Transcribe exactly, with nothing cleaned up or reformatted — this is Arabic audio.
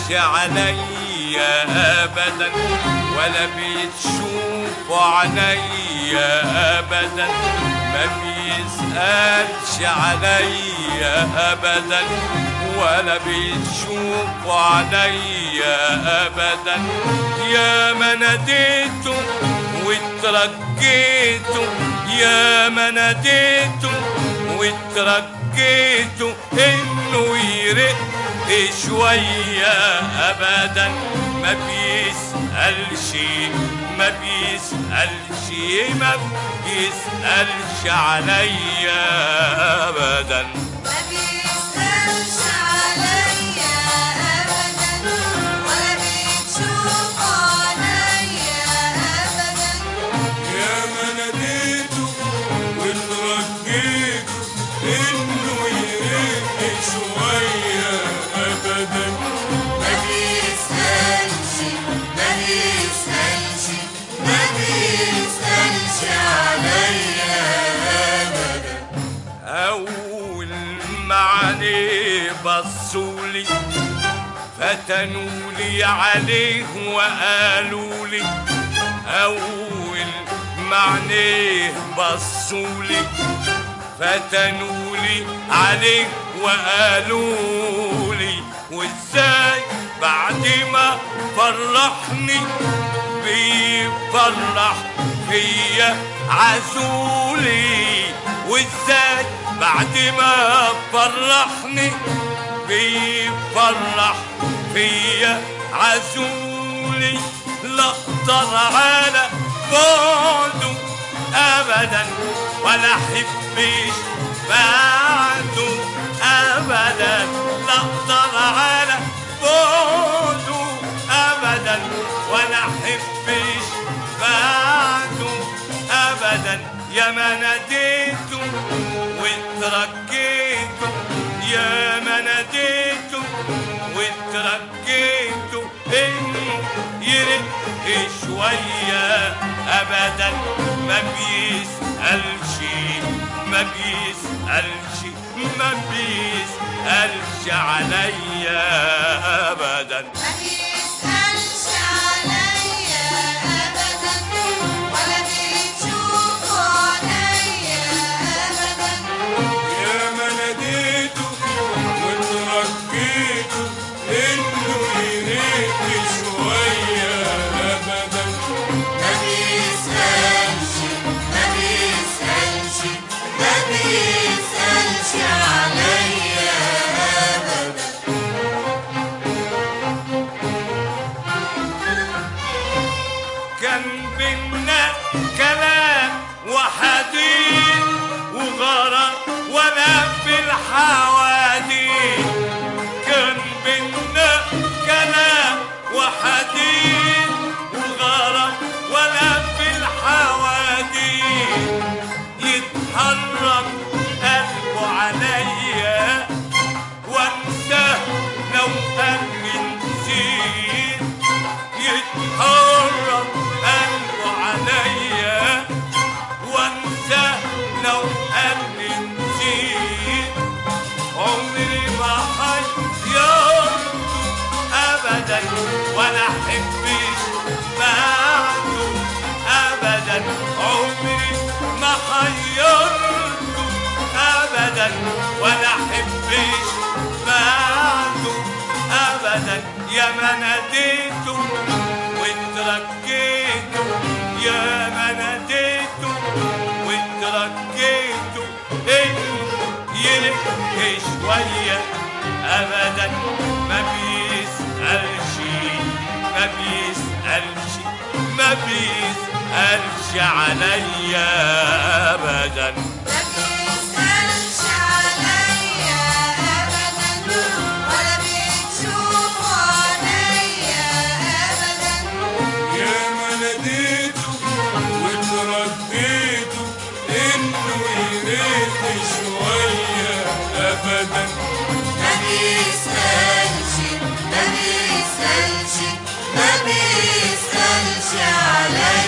عليا ابدا ولا بتشوف عليا ابدا ما بيسألش عليا ابدا ولا بتشوف عليا ابدا يا ما ناديته واترجيته يا ما ناديته واترجيته انه يرق شوية ابدا ما بيسألش ما بيسألش ما بيسألش عليا ابدا ما بيسألش عليا ابدا ولا بتشوف عليا ابدا يا ما ناديته واترجيته انه يرق شوية ابدا ما بيسألش ما بيسألش ما بيسألش عليا ابدا اول ما عليه بصولي فتنولي عليه وقالولي اول ما عليه بصولي فتنولي عليه وقالولي وازاي بعد ما فرحني بيفرح فيا عزولي وازاي بعد ما فرحني بيفرح فيا عزولي لا اقدر على بعده ابدا ولا احبش بعده ابدا لا اقدر على بعده ابدا ولا احبش بعده ابدا يا ما ناديته واترجيته يا ما ناديته واترجيته انه يرق شوية ابدا ما بيسألش ما بيسألش ما بيسألش عليا ابدا ما بيسألش عليا ابدا ولا بتشوف عليا ابدا يا ما ناديته واترجيته انه يرق شوية ابدا ما بيسألش ما بيسألش ما بيسألش عليا ابدا كان بينا كلام وحديث وغرام ولا في الحواديت كان بينا كلام وحديث وغرام ولا في الحواديت يتحرك قلبه عليا وانساه لو قلبي نسيت يتحرك قلبه عليا وانساه لو قلبي نسيت عمري ما حيرته ابدا ولا احبش بعده ابدا عمري ما حيرته ابدا ولا احبش بعده ابدا يا ما ناديته واترجيته يا ما ناديته واترجيته انه يرق شوية ابدا ما بيسألش ما بيسألش ما بيسألش عليا ابدا ما بيسألش عليا ابدا ولا بتشوف عليا ابدا يا ما ناديته واترجيته انه يرق شوية ابدا ما بيسألش ما بيسألش ما بيسألش عليا